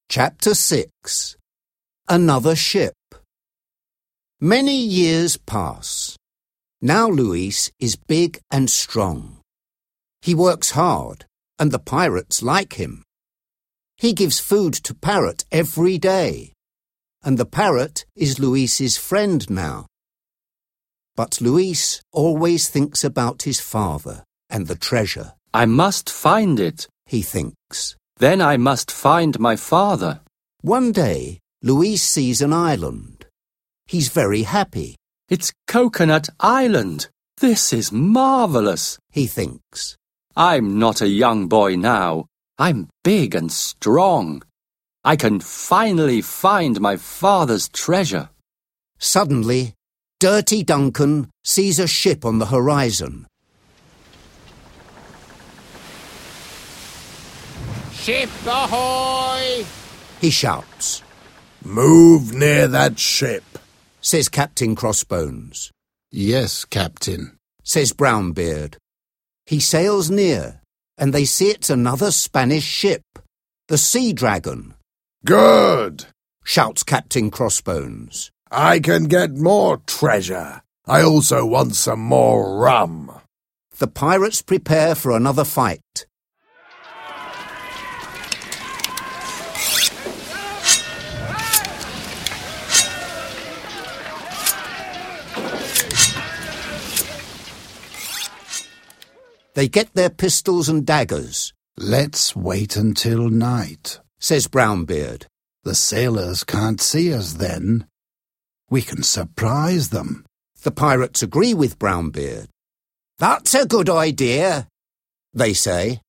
Chapter 6. Another Ship. Many years pass. Now Luis is big and strong. He works hard, and the pirates like him. He gives food to Parrot every day, and the parrot is Luis's friend now. But Luis always thinks about his father and the treasure. I must find it, he thinks. Then I must find my father. One day, Luis sees an island. He's very happy. It's Coconut Island. This is marvelous, he thinks. I'm not a young boy now. I'm big and strong. I can finally find my father's treasure. Suddenly, Dirty Duncan sees a ship on the horizon. Ship ahoy! He shouts. Move near that ship, says Captain Crossbones. Yes, Captain, says Brownbeard. He sails near, and they see it's another Spanish ship, the Sea Dragon. Good, shouts Captain Crossbones. I can get more treasure. I also want some more rum. The pirates prepare for another fight. They get their pistols and daggers. Let's wait until night, says Brownbeard. The sailors can't see us then. We can surprise them. The pirates agree with Brownbeard. That's a good idea, they say.